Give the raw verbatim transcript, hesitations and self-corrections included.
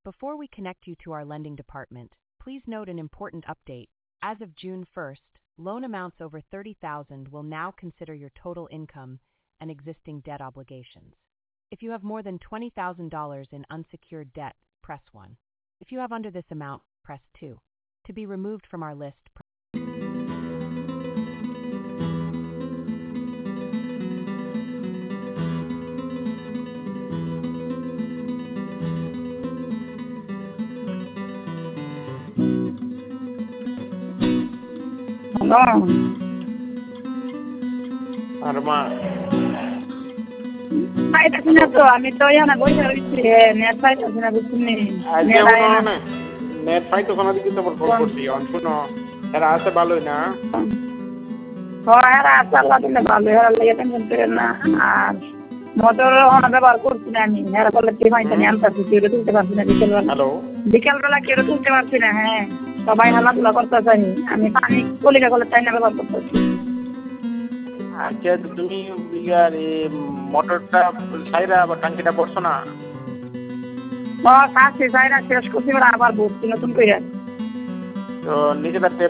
Before we connect you to our lending department, please note an important update. As of June first, loan amounts over thirty thousand dollars will now consider your total income and existing debt obligations. If you have more than twenty thousand dollars in unsecured debt, press one. If you have under this amount, press two. To be removed from our list, press Hello. Arma. পাইতেছি না তো আমি তো এখানে বসে রয়েছি net পাইতেছি না বুঝলি আজকে মনে নেট পাই তো কোনো দিকে তো কল করছি অন শুনো এরা আছে ভালোই না হ্যাঁ এরা আছে আল্লাহ দিলে ভালো এরা লেগে টেনশন করেন না আর মোটর অন ব্যবহার করছি না আমি এরা বলে কি ভাই জানি আনতাছি কেউ তুলতে পারছি না বিকেলবেলা হ্যালো বিকেলবেলা কেউ তুলতে পারছি না হ্যাঁ সবাই হালাধুলা করতেছে আমি পানি কলিকা কলে চাই না ব্যবহার করতেছি আচ্ছা তুমি বিঘার মোটরটা সাইরা বা টাঙ্কিটা পড়ছো না ও কাছে সাইরা শেষ করছি আবার ভর্তি নতুন করে তো নিজেদের